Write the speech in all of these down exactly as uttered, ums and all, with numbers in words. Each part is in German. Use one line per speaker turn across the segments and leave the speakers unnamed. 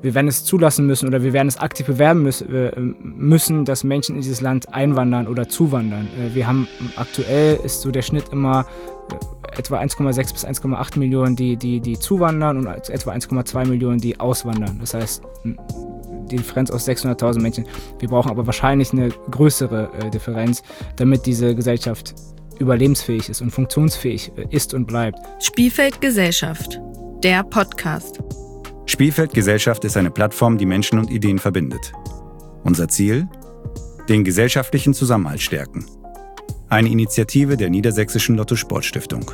wir werden es zulassen müssen oder wir werden es aktiv bewerben müssen, dass Menschen in dieses Land einwandern oder zuwandern. Wir haben aktuell ist so der Schnitt immer etwa eins Komma sechs bis eins Komma acht Millionen, die, die, die zuwandern und etwa eins Komma zwei Millionen, die auswandern. Das heißt, die Differenz aus sechshunderttausend Menschen. Wir brauchen aber wahrscheinlich eine größere äh, Differenz, damit diese Gesellschaft überlebensfähig ist und funktionsfähig äh, ist und bleibt.
Spielfeld Gesellschaft, der Podcast.
Spielfeld Gesellschaft ist eine Plattform, die Menschen und Ideen verbindet. Unser Ziel? Den gesellschaftlichen Zusammenhalt stärken. Eine Initiative der Niedersächsischen Lotto-Sport-Stiftung.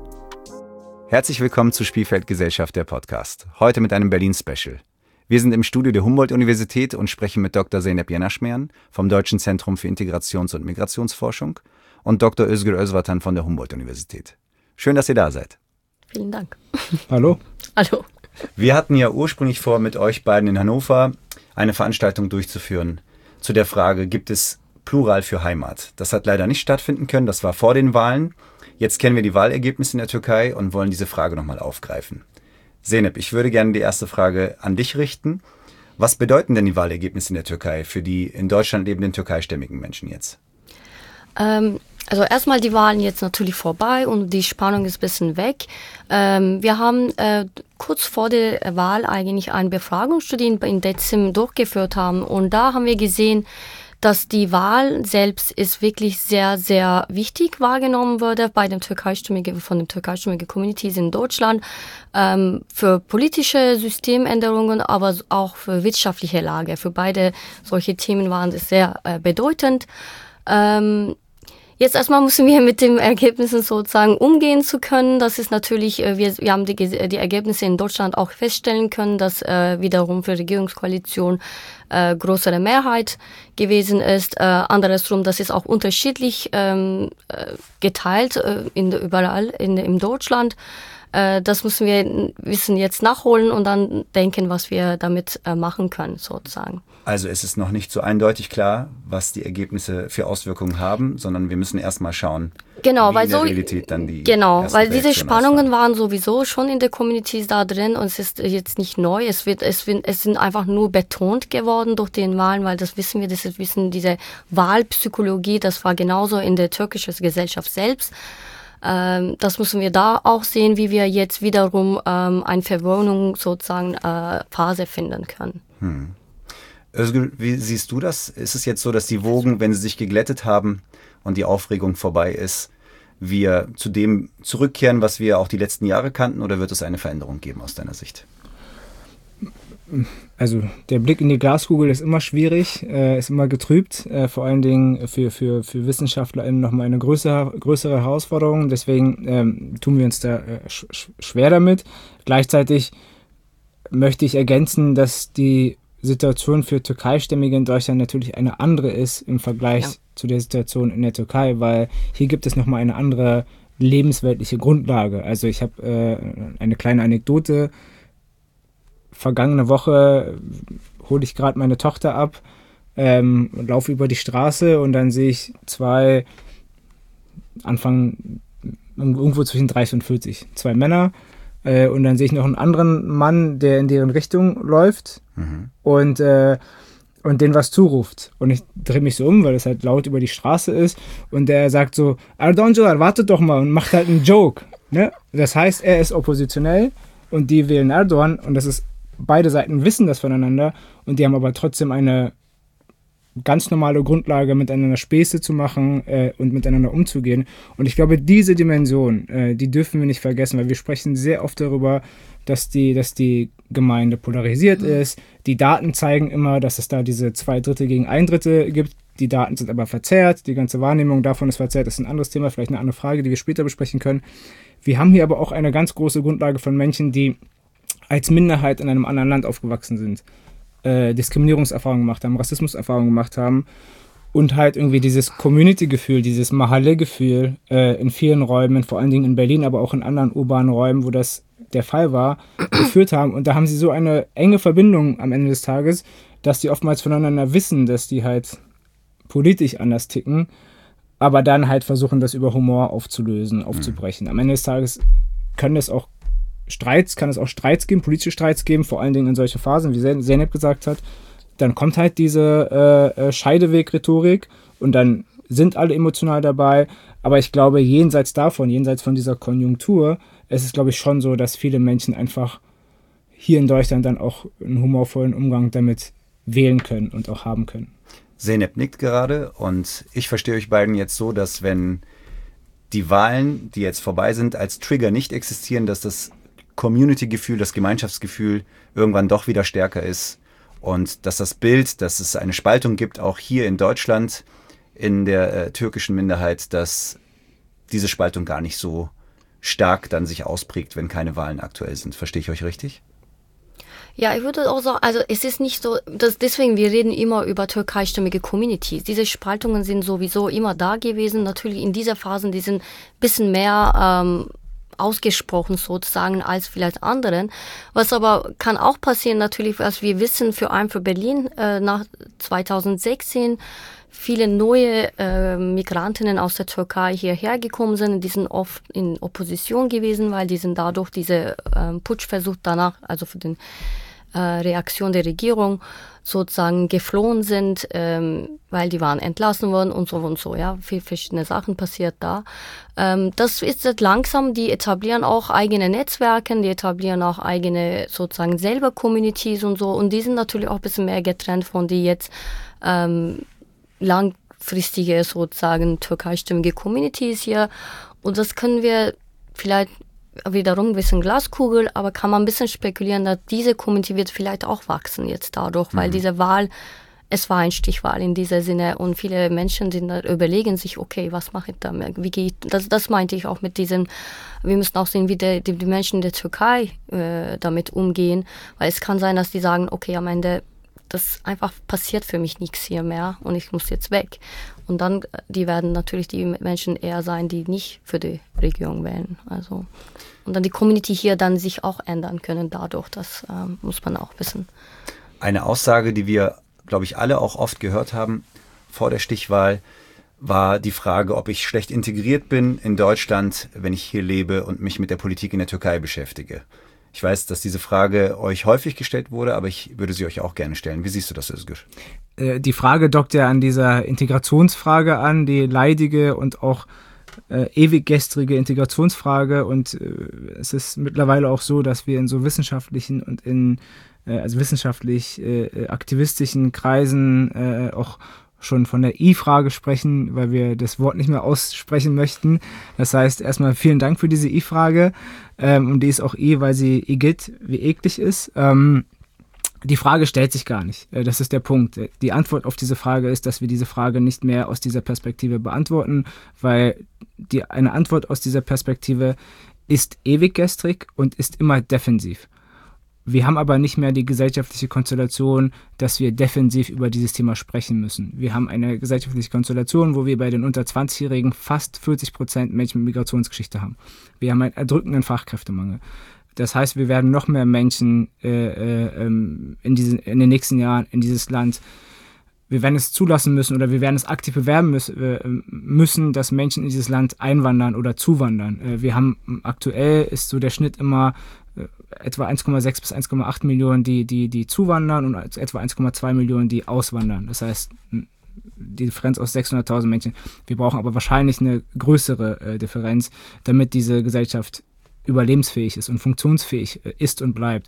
Herzlich willkommen zu Spielfeld Gesellschaft, der Podcast. Heute mit einem Berlin-Special. Wir sind im Studio der Humboldt-Universität und sprechen mit Doktor Zeynep Yenaschmeyan vom Deutschen Zentrum für Integrations- und Migrationsforschung und Doktor Özgür Özvatan von der Humboldt-Universität. Schön, dass ihr da seid.
Vielen Dank.
Hallo.
Hallo.
Wir hatten ja ursprünglich vor, mit euch beiden in Hannover eine Veranstaltung durchzuführen zu der Frage, gibt es Plural für Heimat? Das hat leider nicht stattfinden können, das war vor den Wahlen. Jetzt kennen wir die Wahlergebnisse in der Türkei und wollen diese Frage nochmal aufgreifen. Zeynep, ich würde gerne die erste Frage an dich richten. Was bedeuten denn die Wahlergebnisse in der Türkei für die in Deutschland lebenden türkeistämmigen Menschen jetzt?
Ähm, also erstmal die Wahlen jetzt natürlich vorbei und die Spannung ist ein bisschen weg. Ähm, wir haben äh, kurz vor der Wahl eigentlich eine Befragungsstudie in Dezim durchgeführt haben und da haben wir gesehen, dass die Wahl selbst ist wirklich sehr, sehr wichtig wahrgenommen wurde bei dem türkeistimmigen, von den türkeistimmigen Communities in Deutschland, ähm, für politische Systemänderungen, aber auch für wirtschaftliche Lage. Für beide solche Themen waren es sehr äh, bedeutend. Ähm, Jetzt erstmal müssen wir mit den Ergebnissen sozusagen umgehen zu können. Das ist natürlich, wir, wir haben die, die Ergebnisse in Deutschland auch feststellen können, dass äh, wiederum für die Regierungskoalition äh, größere Mehrheit gewesen ist. Äh, andersrum, das ist auch unterschiedlich ähm, geteilt äh, in, überall in, in Deutschland. Äh, das müssen wir wissen jetzt nachholen und dann denken, was wir damit äh, machen können sozusagen.
Also es ist noch nicht so eindeutig klar, was die Ergebnisse für Auswirkungen haben, sondern wir müssen erstmal schauen,
genau,
wie
weil
in der
so,
Realität dann die
Genau, weil diese
Reaktion
Spannungen
ausfallen.
waren sowieso schon in der Communities da drin und es ist jetzt nicht neu. Es wird, es wird, es sind einfach nur betont geworden durch den Wahlen, weil das wissen wir, das ist wissen diese Wahlpsychologie, das war genauso in der türkischen Gesellschaft selbst. Ähm, das müssen wir da auch sehen, wie wir jetzt wiederum ähm, eine Verwöhnung sozusagen äh, Phase finden können.
Hm. Özgür, wie siehst du das? Ist es jetzt so, dass die Wogen, wenn sie sich geglättet haben und die Aufregung vorbei ist, wir zu dem zurückkehren, was wir auch die letzten Jahre kannten, oder wird es eine Veränderung geben aus deiner Sicht?
Also der Blick in die Glaskugel ist immer schwierig, äh, ist immer getrübt, äh, vor allen Dingen für, für, für WissenschaftlerInnen nochmal eine größere, größere Herausforderung. Deswegen ähm, tun wir uns da äh, sch- schwer damit. Gleichzeitig möchte ich ergänzen, dass die Situation für Türkeistämmige in Deutschland natürlich eine andere ist im Vergleich ja. zu der Situation in der Türkei, weil hier gibt es nochmal eine andere lebensweltliche Grundlage. Also ich habe äh, eine kleine Anekdote. Vergangene Woche hole ich gerade meine Tochter ab, ähm, laufe über die Straße und dann sehe ich zwei, Anfang, irgendwo zwischen dreißig und vierzig, zwei Männer. Äh, und dann sehe ich noch einen anderen Mann, der in deren Richtung läuft mhm. und, äh, und denen was zuruft. Und ich drehe mich so um, weil es halt laut über die Straße ist. Und der sagt so, Erdoğan, wartet doch mal, und macht halt einen Joke. Ne? Das heißt, er ist oppositionell und die wählen Erdoğan. Und das ist, beide Seiten wissen das voneinander. Und die haben aber trotzdem eine ganz normale Grundlage, miteinander Späße zu machen äh, und miteinander umzugehen. Und ich glaube, diese Dimension, äh, die dürfen wir nicht vergessen, weil wir sprechen sehr oft darüber, dass die, dass die Gemeinde polarisiert mhm. ist. Die Daten zeigen immer, dass es da diese zwei Drittel gegen ein Drittel gibt. Die Daten sind aber verzerrt. Die ganze Wahrnehmung davon ist verzerrt. Das ist ein anderes Thema, vielleicht eine andere Frage, die wir später besprechen können. Wir haben hier aber auch eine ganz große Grundlage von Menschen, die als Minderheit in einem anderen Land aufgewachsen sind. Äh, Diskriminierungserfahrungen gemacht haben, Rassismuserfahrungen gemacht haben und halt irgendwie dieses Community-Gefühl, dieses Mahalle-Gefühl äh, in vielen Räumen, vor allen Dingen in Berlin, aber auch in anderen urbanen Räumen, wo das der Fall war, geführt haben. Und da haben sie so eine enge Verbindung am Ende des Tages, dass die oftmals voneinander wissen, dass die halt politisch anders ticken, aber dann halt versuchen, das über Humor aufzulösen, aufzubrechen. Am Ende des Tages können das auch Streits, kann es auch Streits geben, politische Streits geben, vor allen Dingen in solche Phasen, wie Zeynep gesagt hat. Dann kommt halt diese äh, Scheideweg-Rhetorik und dann sind alle emotional dabei. Aber ich glaube, jenseits davon, jenseits von dieser Konjunktur, es ist, glaube ich, schon so, dass viele Menschen einfach hier in Deutschland dann auch einen humorvollen Umgang damit wählen können und auch haben können.
Zeynep nickt gerade und ich verstehe euch beiden jetzt so, dass wenn die Wahlen, die jetzt vorbei sind, als Trigger nicht existieren, dass das Community-Gefühl, das Gemeinschaftsgefühl irgendwann doch wieder stärker ist und dass das Bild, dass es eine Spaltung gibt, auch hier in Deutschland, in der äh, türkischen Minderheit, dass diese Spaltung gar nicht so stark dann sich ausprägt, wenn keine Wahlen aktuell sind. Verstehe ich euch richtig?
Ja, ich würde auch sagen, also es ist nicht so, dass deswegen, wir reden immer über türkeistämmige Communities. Diese Spaltungen sind sowieso immer da gewesen. Natürlich in dieser Phase, die sind ein bisschen mehr ähm, ausgesprochen sozusagen als vielleicht anderen. Was aber kann auch passieren natürlich, was wir wissen, vor allem für Berlin äh, nach zweitausendsechzehn, viele neue äh, Migrantinnen aus der Türkei hierher gekommen sind, die sind oft in Opposition gewesen, weil die sind dadurch diese äh, Putschversuch danach, also für den äh, Reaktion der Regierung sozusagen geflohen sind, ähm, weil die waren entlassen worden und so und so, ja, viele verschiedene Sachen passiert da. Ähm, das ist jetzt langsam, die etablieren auch eigene Netzwerke, die etablieren auch eigene sozusagen selber Communities und so und die sind natürlich auch ein bisschen mehr getrennt von die jetzt ähm, langfristige sozusagen türkeistimmige Communities hier und das können wir vielleicht wiederum ein bisschen Glaskugel, aber kann man ein bisschen spekulieren, dass diese Community wird vielleicht auch wachsen jetzt dadurch, mhm. weil diese Wahl, es war ein Stichwahl in dieser Sinne und viele Menschen sind da, überlegen sich, okay, was mache ich damit, wie geht, das, das meinte ich auch mit diesen, wir müssen auch sehen, wie die, die, die Menschen in der Türkei äh, damit umgehen, weil es kann sein, dass die sagen, okay, am Ende das einfach passiert für mich nichts hier mehr und ich muss jetzt weg. Und dann, die werden natürlich die Menschen eher sein, die nicht für die Regierung wählen. Also, und dann die Community hier dann sich auch ändern können dadurch, das ähm, muss man auch wissen.
Eine Aussage, die wir, glaube ich, alle auch oft gehört haben vor der Stichwahl, war die Frage, ob ich schlecht integriert bin in Deutschland, wenn ich hier lebe und mich mit der Politik in der Türkei beschäftige. Ich weiß, dass diese Frage euch häufig gestellt wurde, aber ich würde sie euch auch gerne stellen. Wie siehst du das, Özgür?
Die Frage dockt ja an dieser Integrationsfrage an, die leidige und auch äh, ewig gestrige Integrationsfrage. Und äh, es ist mittlerweile auch so, dass wir in so wissenschaftlichen und in äh, also wissenschaftlich äh, aktivistischen Kreisen äh, auch schon von der I-Frage sprechen, weil wir das Wort nicht mehr aussprechen möchten. Das heißt, erstmal vielen Dank für diese I-Frage. Ähm, und die ist auch I, weil sie igitt, wie eklig ist. Ähm, die Frage stellt sich gar nicht. Äh, das ist der Punkt. Die Antwort auf diese Frage ist, dass wir diese Frage nicht mehr aus dieser Perspektive beantworten, weil die, eine Antwort aus dieser Perspektive ist ewig gestrig und ist immer defensiv. Wir haben aber nicht mehr die gesellschaftliche Konstellation, dass wir defensiv über dieses Thema sprechen müssen. Wir haben eine gesellschaftliche Konstellation, wo wir bei den unter zwanzigjährigen fast vierzig Prozent Menschen mit Migrationsgeschichte haben. Wir haben einen erdrückenden Fachkräftemangel. Das heißt, wir werden noch mehr Menschen äh, äh, in, diesen, in den nächsten Jahren in dieses Land, wir werden es zulassen müssen oder wir werden es aktiv bewerben müssen, äh, müssen, dass Menschen in dieses Land einwandern oder zuwandern. Äh, wir haben aktuell ist so der Schnitt immer etwa eins Komma sechs bis eins Komma acht Millionen, die, die, die zuwandern und etwa eins Komma zwei Millionen, die auswandern. Das heißt, die Differenz aus sechshunderttausend Menschen. Wir brauchen aber wahrscheinlich eine größere äh, Differenz, damit diese Gesellschaft überlebensfähig ist und funktionsfähig äh, ist und bleibt.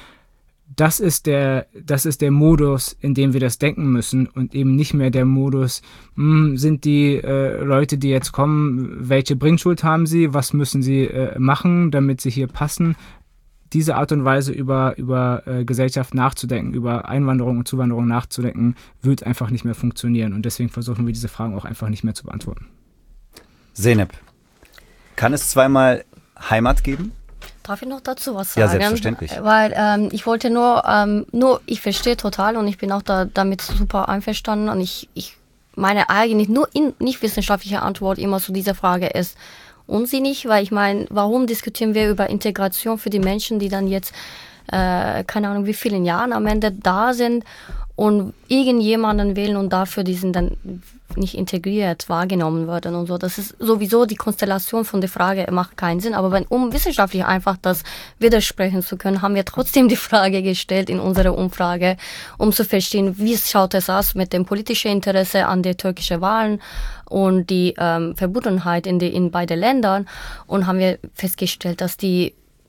Das ist der, das ist der Modus, in dem wir das denken müssen und eben nicht mehr der Modus, mh, sind die äh, Leute, die jetzt kommen, welche Bringschuld haben sie, was müssen sie äh, machen, damit sie hier passen. Diese Art und Weise über, über äh, Gesellschaft nachzudenken, über Einwanderung und Zuwanderung nachzudenken, wird einfach nicht mehr funktionieren. Und deswegen versuchen wir diese Fragen auch einfach nicht mehr zu beantworten.
Zeynep, kann es zweimal Heimat geben?
Darf ich noch dazu was sagen?
Ja, selbstverständlich.
Weil ähm, ich wollte nur, ähm, nur, ich verstehe total und ich bin auch da, damit super einverstanden und ich, ich meine eigentlich nur in, nicht wissenschaftliche Antwort immer zu dieser Frage ist unsinnig, weil ich meine, warum diskutieren wir über Integration für die Menschen, die dann jetzt, äh, keine Ahnung wie vielen Jahren am Ende da sind und irgendjemanden wählen und dafür die sind dann nicht integriert wahrgenommen werden und so. Das ist sowieso die Konstellation von der Frage, macht keinen Sinn. Aber wenn, um wissenschaftlich einfach das widersprechen zu können, haben wir trotzdem die Frage gestellt in unserer Umfrage, um zu verstehen, wie schaut es aus mit dem politischen Interesse an den türkischen Wahlen und die ähm, Verbundenheit in, die, in beiden Ländern. Und haben wir festgestellt, dass die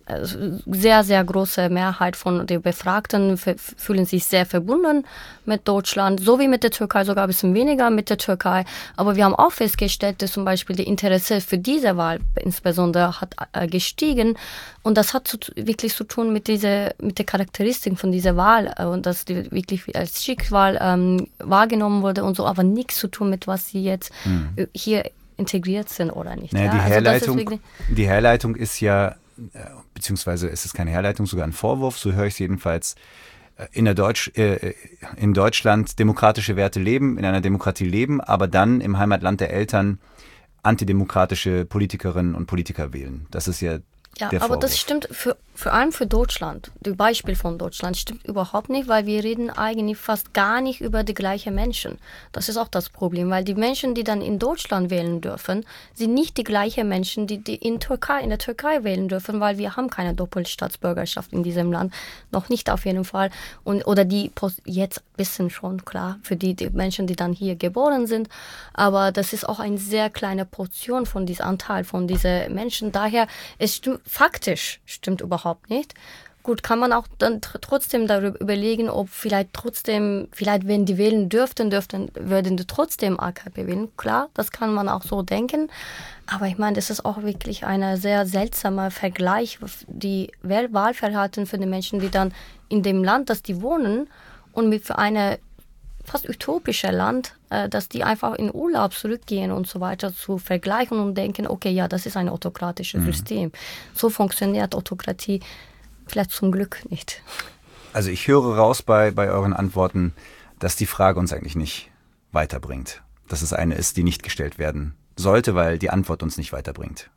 sehr, sehr große Mehrheit von den Befragten fühlen sich sehr verbunden mit Deutschland, so wie mit der Türkei, sogar ein bisschen weniger mit der Türkei. Aber wir haben auch festgestellt, dass zum Beispiel das Interesse für diese Wahl insbesondere hat äh, gestiegen. Und das hat zu, wirklich zu tun mit dieser, mit der Charakteristik von dieser Wahl äh, und dass die wirklich als Schickwahl ähm, wahrgenommen wurde und so, aber nichts zu tun mit, was sie jetzt mhm. hier integriert sind oder nicht.
Naja,
ja?
die,
also
Herleitung,
wirklich,
die Herleitung ist ja, beziehungsweise ist es keine Herleitung, sogar ein Vorwurf, so höre ich es jedenfalls, in, der Deutsch, äh, in Deutschland demokratische Werte leben, in einer Demokratie leben, aber dann im Heimatland der Eltern antidemokratische Politikerinnen und Politiker wählen. Das ist ja
Ja,
der
aber
Vorwurf.
Das stimmt für, vor allem für Deutschland. Das Beispiel von Deutschland stimmt überhaupt nicht, weil wir reden eigentlich fast gar nicht über die gleichen Menschen. Das ist auch das Problem, weil die Menschen, die dann in Deutschland wählen dürfen, sind nicht die gleichen Menschen, die, die in, Türkei, in der Türkei wählen dürfen, weil wir haben keine Doppelstaatsbürgerschaft in diesem Land. Noch nicht auf jeden Fall. Und, oder die jetzt ein bisschen schon, klar, für die, die Menschen, die dann hier geboren sind. Aber das ist auch eine sehr kleine Portion von diesem Anteil von diesen Menschen. Daher, es stimmt, faktisch stimmt überhaupt nicht. Gut, kann man auch dann tr- trotzdem darüber überlegen, ob vielleicht trotzdem, vielleicht wenn die wählen dürften, dürften, würden die trotzdem A K P wählen. Klar, das kann man auch so denken. Aber ich meine, das ist auch wirklich ein sehr seltsamer Vergleich, die Wahlverhalten für die Menschen, die dann in dem Land, das die wohnen und mit für eine fast utopische Land, äh, dass die einfach in Urlaub zurückgehen und so weiter zu vergleichen und denken, okay, ja, das ist ein autokratisches mhm. System. So funktioniert Autokratie vielleicht zum Glück nicht.
Also ich höre raus bei, bei euren Antworten, dass die Frage uns eigentlich nicht weiterbringt. Dass es eine ist, die nicht gestellt werden sollte, weil die Antwort uns nicht weiterbringt.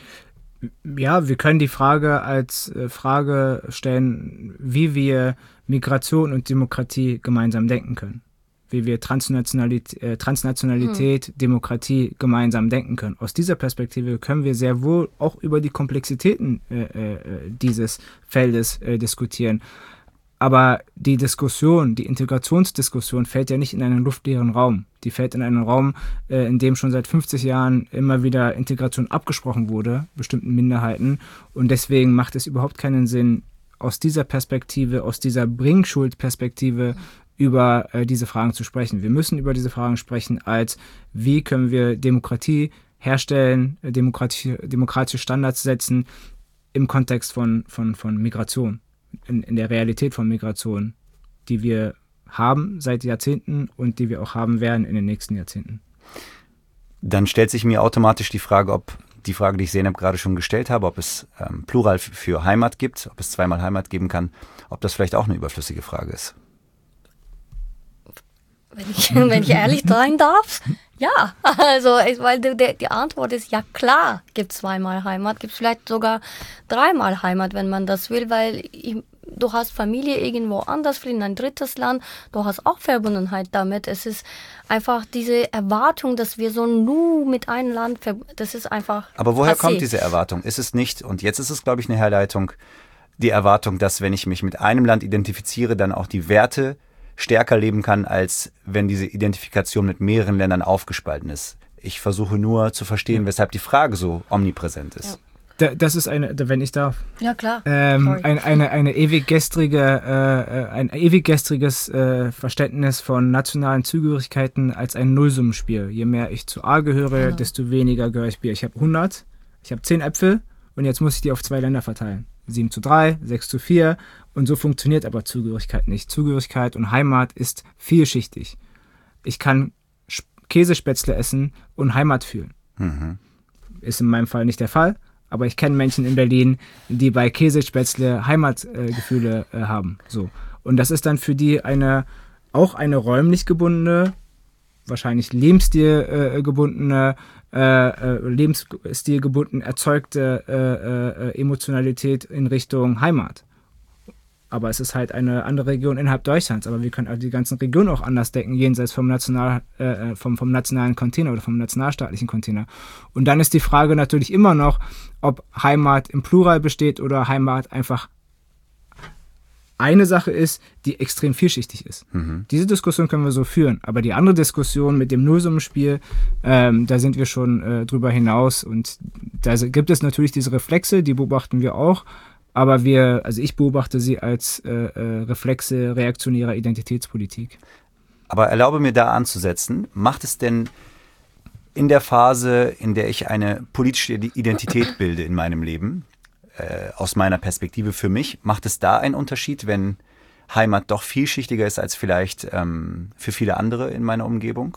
Ja, wir können die Frage als äh, Frage stellen, wie wir Migration und Demokratie gemeinsam denken können. Wie wir Transnationalität, äh, Transnationalität, mhm. Demokratie gemeinsam denken können. Aus dieser Perspektive können wir sehr wohl auch über die Komplexitäten äh, äh, dieses Feldes äh, diskutieren. Aber die Diskussion, die Integrationsdiskussion fällt ja nicht in einen luftleeren Raum. Die fällt in einen Raum, äh, in dem schon seit fünfzig Jahren immer wieder Integration abgesprochen wurde, bestimmten Minderheiten. Und deswegen macht es überhaupt keinen Sinn, aus dieser Perspektive, aus dieser Bringschuld-Perspektive über äh, diese Fragen zu sprechen. Wir müssen über diese Fragen sprechen als, wie können wir Demokratie herstellen, äh, Demokratie, demokratische Standards setzen im Kontext von, von, von Migration, in, in der Realität von Migration, die wir haben seit Jahrzehnten und die wir auch haben werden in den nächsten Jahrzehnten.
Dann stellt sich mir automatisch die Frage, ob die Frage, die ich Zeynep gerade schon gestellt habe, ob es ähm, Plural für Heimat gibt, ob es zweimal Heimat geben kann, ob das vielleicht auch eine überflüssige Frage ist.
Wenn ich, wenn ich ehrlich sein darf, ja. Also, weil die, die Antwort ist ja klar, gibt es zweimal Heimat, gibt es vielleicht sogar dreimal Heimat, wenn man das will, weil ich, du hast Familie irgendwo anders, in ein drittes Land, du hast auch Verbundenheit damit. Es ist einfach diese Erwartung, dass wir so nur mit einem Land, das ist einfach
Aber woher
passé.
kommt diese Erwartung? Ist es nicht, und jetzt ist es, glaube ich, eine Herleitung, die Erwartung, dass wenn ich mich mit einem Land identifiziere, dann auch die Werte stärker leben kann, als wenn diese Identifikation mit mehreren Ländern aufgespalten ist. Ich versuche nur zu verstehen, weshalb die Frage so omnipräsent ist.
Ja. Das ist eine, wenn ich darf,
ja, klar.
Ähm, ein, eine, eine ewig gestrige, äh, ein ewig gestriges äh, Verständnis von nationalen Zugehörigkeiten als ein Nullsummenspiel. Je mehr ich zu A gehöre, genau. desto weniger gehöre ich B. Ich habe hundert, ich habe zehn Äpfel und jetzt muss ich die auf zwei Länder verteilen. sieben zu drei, sechs zu vier und so funktioniert aber Zugehörigkeit nicht. Zugehörigkeit und Heimat ist vielschichtig. Ich kann Käsespätzle essen und Heimat fühlen. Mhm. Ist in meinem Fall nicht der Fall, aber ich kenne Menschen in Berlin, die bei Käsespätzle Heimatgefühle äh, äh, haben. So. Und das ist dann für die eine auch eine räumlich gebundene, wahrscheinlich lebensstilgebundene, äh, äh, lebensstilgebunden erzeugte äh, äh, Emotionalität in Richtung Heimat. aber es ist halt eine andere Region innerhalb Deutschlands. Aber wir können also die ganzen Regionen auch anders denken, jenseits vom, National, äh, vom, vom nationalen Container oder vom nationalstaatlichen Container. Und dann ist die Frage natürlich immer noch, ob Heimat im Plural besteht oder Heimat einfach eine Sache ist, die extrem vielschichtig ist. Mhm. Diese Diskussion können wir so führen, aber die andere Diskussion mit dem Nullsummenspiel, ähm, da sind wir schon äh, drüber hinaus und da gibt es natürlich diese Reflexe, die beobachten wir auch, aber wir, also ich beobachte sie als äh, äh, Reflexe reaktionärer Identitätspolitik.
Aber erlaube mir da anzusetzen, macht es denn in der Phase, in der ich eine politische Identität bilde in meinem Leben, aus meiner Perspektive für mich, macht es da einen Unterschied, wenn Heimat doch vielschichtiger ist als vielleicht ähm, für viele andere in meiner Umgebung?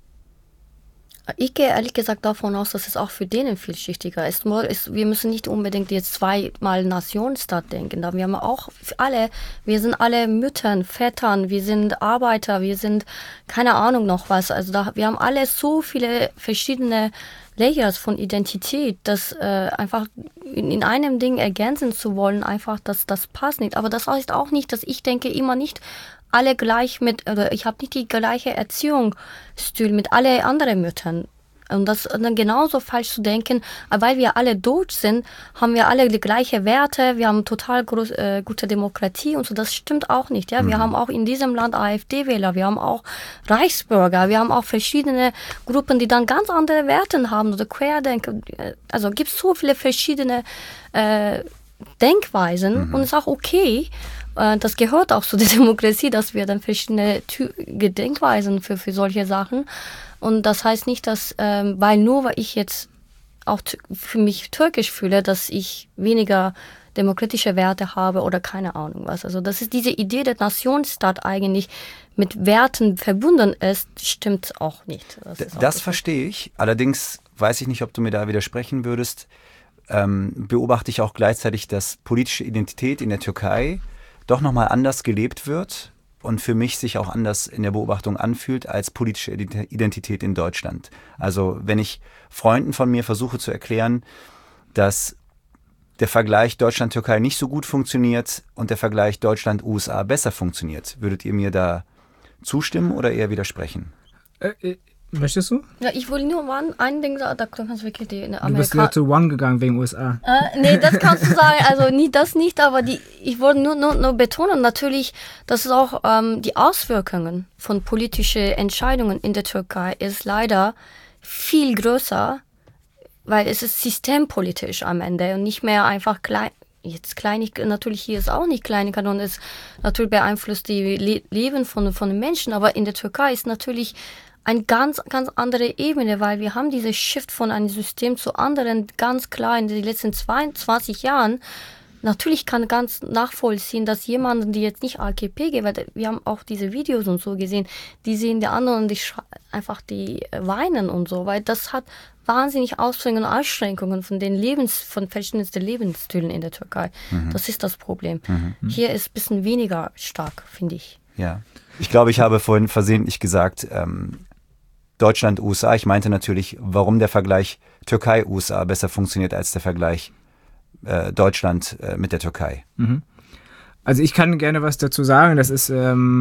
Ich gehe ehrlich gesagt davon aus, dass es auch für denen vielschichtiger ist. Wir müssen nicht unbedingt jetzt zweimal Nationsstaat denken. Wir haben auch alle, wir sind alle Müttern, Vätern, wir sind Arbeiter, wir sind keine Ahnung noch was. Also da, wir haben alle so viele verschiedene Layers von Identität, dass äh, einfach in, in einem Ding ergänzen zu wollen, einfach, dass das passt nicht. Aber das heißt auch nicht, dass ich denke immer nicht alle gleich mit, oder ich habe nicht die gleiche Erziehungsstil mit alle anderen Müttern. Und das dann genauso falsch zu denken, weil wir alle deutsch sind, haben wir alle die gleichen Werte, wir haben total groß, äh, gute Demokratie und so, das stimmt auch nicht. Ja? Wir mhm. haben auch in diesem Land AfD-Wähler, wir haben auch Reichsbürger, wir haben auch verschiedene Gruppen, die dann ganz andere Werte haben oder Querdenker. Also gibt es so viele verschiedene äh, Denkweisen mhm. und es ist auch okay. Das gehört auch zu der Demokratie, dass wir dann verschiedene Denkweisen für, für solche Sachen. Und das heißt nicht, dass, ähm, weil nur weil ich jetzt auch t- für mich türkisch fühle, dass ich weniger demokratische Werte habe oder keine Ahnung was. Also das ist diese Idee, dass Nationsstaat eigentlich mit Werten verbunden ist, stimmt auch nicht. Das,
D- das verstehe ich. Allerdings weiß ich nicht, ob du mir da widersprechen würdest. Ähm, beobachte ich auch gleichzeitig, dass politische Identität in der Türkei doch nochmal anders gelebt wird und für mich sich auch anders in der Beobachtung anfühlt als politische Identität in Deutschland. Also wenn ich Freunden von mir versuche zu erklären, dass der Vergleich Deutschland-Türkei nicht so gut funktioniert und der Vergleich Deutschland-U S A besser funktioniert, würdet ihr mir da zustimmen oder eher widersprechen?
Äh, äh. Möchtest du?
Ja, ich wollte nur one, ein Ding sagen, da kannst du wirklich die Amerika-
Du bist wieder zu One gegangen wegen U S A.
Äh, nee, das kannst du sagen, also nie, das nicht, aber die, ich wollte nur, nur, nur betonen, natürlich, dass es auch ähm, die Auswirkungen von politischen Entscheidungen in der Türkei ist leider viel größer, weil es ist systempolitisch am Ende und nicht mehr einfach klein. Jetzt Kleinig, natürlich hier ist auch nicht Kleinigkeit und es natürlich beeinflusst die Le- Leben von, von den Menschen, aber in der Türkei ist natürlich eine ganz, ganz andere Ebene, weil wir haben diese Shift von einem System zu anderen ganz klar in den letzten zweiundzwanzig Jahren. Natürlich kann ganz nachvollziehen, dass jemand, die jetzt nicht A K P geht, weil wir haben auch diese Videos und so gesehen, die sehen die anderen und die schre- einfach die weinen und so, weil das hat wahnsinnig Auswirkungen und Einschränkungen von den Lebens, von verschiedensten Lebensstilen in der Türkei. Mhm. Das ist das Problem. Mhm. Hier ist ein bisschen weniger stark, finde ich.
Ja, ich glaube, ich habe vorhin versehentlich gesagt, ähm, Deutschland, U S A. Ich meinte natürlich, warum der Vergleich Türkei-U S A besser funktioniert als der Vergleich äh, Deutschland äh, mit der Türkei.
Mhm. Also ich kann gerne was dazu sagen. Das ist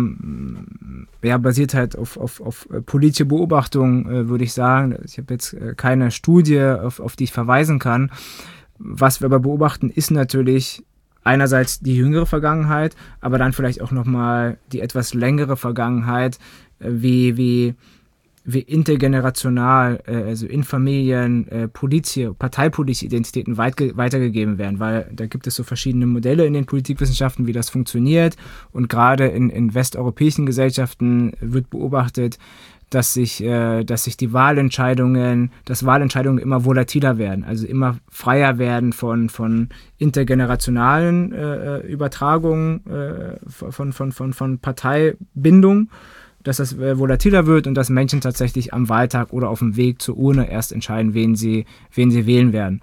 ähm, ja basiert halt auf, auf, auf politische Beobachtung, äh, würde ich sagen. Ich habe jetzt äh, keine Studie, auf, auf die ich verweisen kann. Was wir aber beobachten, ist natürlich einerseits die jüngere Vergangenheit, aber dann vielleicht auch nochmal die etwas längere Vergangenheit, äh, wie, wie wie intergenerational, äh, also in Familien, äh, politische, parteipolitische Identitäten weit ge- weitergegeben werden, weil da gibt es so verschiedene Modelle in den Politikwissenschaften, wie das funktioniert, und gerade in, in westeuropäischen Gesellschaften wird beobachtet, dass sich, äh, dass sich die Wahlentscheidungen, dass Wahlentscheidungen immer volatiler werden, also immer freier werden von, von intergenerationalen äh, Übertragungen äh, von, von, von, von Parteibindung, dass das äh, volatiler wird und dass Menschen tatsächlich am Wahltag oder auf dem Weg zur Urne erst entscheiden, wen sie, wen sie wählen werden.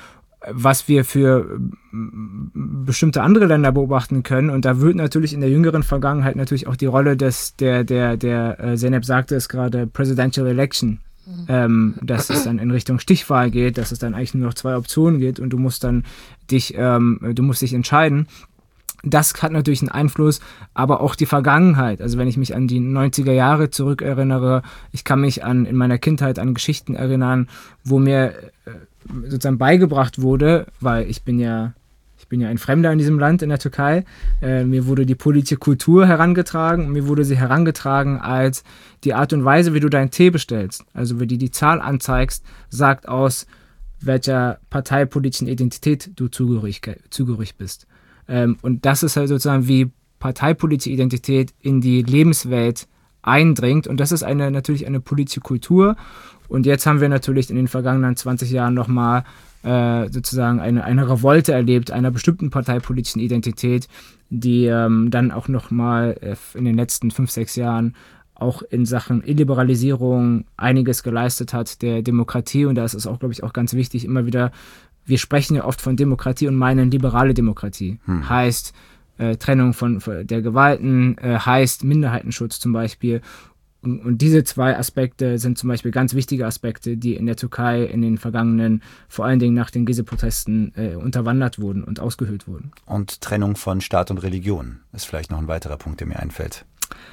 Was wir für bestimmte andere Länder beobachten können, und da wird natürlich in der jüngeren Vergangenheit natürlich auch die Rolle des, der, der, der, äh, Zeynep sagte es gerade, Presidential Election, mhm. ähm, dass es dann in Richtung Stichwahl geht, dass es dann eigentlich nur noch zwei Optionen gibt und du musst dann dich, ähm, du musst dich entscheiden. Das hat natürlich einen Einfluss, aber auch die Vergangenheit. Also wenn ich mich an die neunziger Jahre zurückerinnere, ich kann mich an in meiner Kindheit an Geschichten erinnern, wo mir sozusagen beigebracht wurde, weil ich bin ja ich bin ja ein Fremder in diesem Land, in der Türkei, äh, mir wurde die politische Kultur herangetragen und mir wurde sie herangetragen als die Art und Weise, wie du deinen Tee bestellst. Also wie du die Zahl anzeigst, sagt aus, welcher parteipolitischen Identität du zugehörig, zugehörig bist. Ähm, und das ist halt sozusagen, wie parteipolitische Identität in die Lebenswelt eindringt. Und das ist eine natürlich eine politische Kultur. Und jetzt haben wir natürlich in den vergangenen zwanzig Jahren nochmal äh, sozusagen eine, eine Revolte erlebt, einer bestimmten parteipolitischen Identität, die ähm, dann auch nochmal äh, in den letzten fünf, sechs Jahren auch in Sachen Illiberalisierung einiges geleistet hat, der Demokratie. Und da ist es auch, glaube ich, auch ganz wichtig, immer wieder, wir sprechen ja oft von Demokratie und meinen liberale Demokratie. Hm. Heißt äh, Trennung von, von der Gewalten, äh, heißt Minderheitenschutz zum Beispiel. Und, und diese zwei Aspekte sind zum Beispiel ganz wichtige Aspekte, die in der Türkei in den vergangenen, vor allen Dingen nach den Gezi-Protesten, äh, unterwandert wurden und ausgehöhlt wurden.
Und Trennung von Staat und Religion ist vielleicht noch ein weiterer Punkt, der mir einfällt.